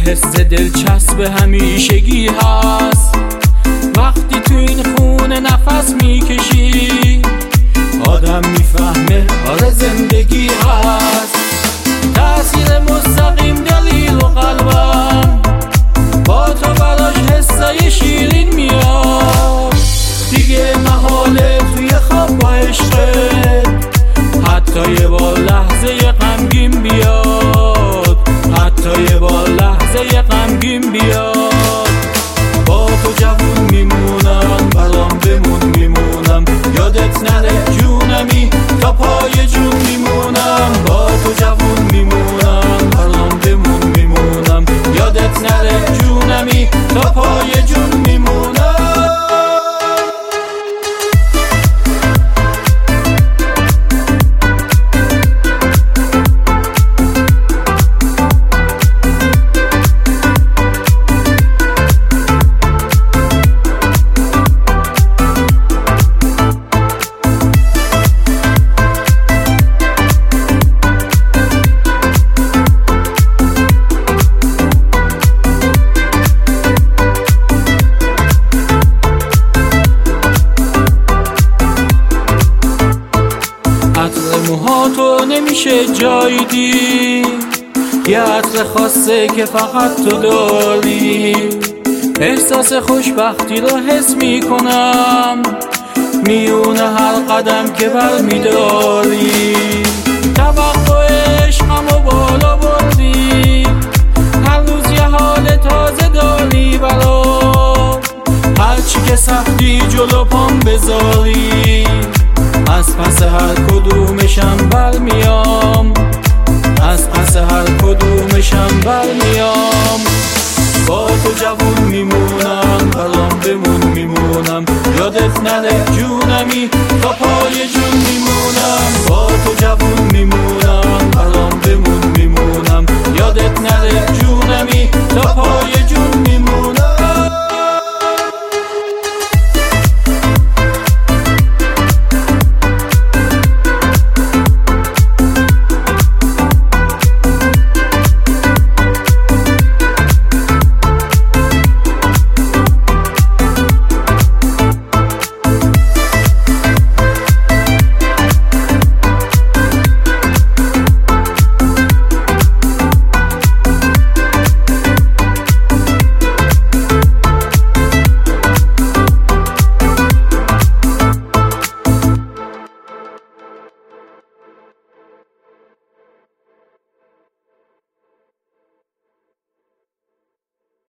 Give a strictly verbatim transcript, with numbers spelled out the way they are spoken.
حس دلچسب همیشگی هست. وقتی تو این خونه نفس میکشی آدم میفهمه آره زندگی هست. تأثیر مستقیم دلیل و قلبم با تو براش حسای شیرین میاد. دیگه محاله توی خواب با عشقت حتی یه بار لحظه غمگین بیاد، حتی یه بار لحظه غمگین بیاد. با تو جوون میمونم برام بمون میمونم، یادت نره جونمی تا پای جون میمونم. با تو جوون میمونم برام بمون میمونم، یادت نره جونمی تا پای جون میمونم. عطر موهاتو نمیشه جای دید، یه عطر خاصه که فقط تو داری. احساس خوشبختی رو حس میکنم میونه هر قدم که بر میداری. توقع عشقمو بالا بردی، هر روز یه حال تازه داری برام. هرچی که سختی جلو پام بذاری از پس هر کدومشم برمیام، از پس هر کدومشم برمیام. با تو جوون میمونم برام بمون میمونم، یادت نره جونمی تا پای جون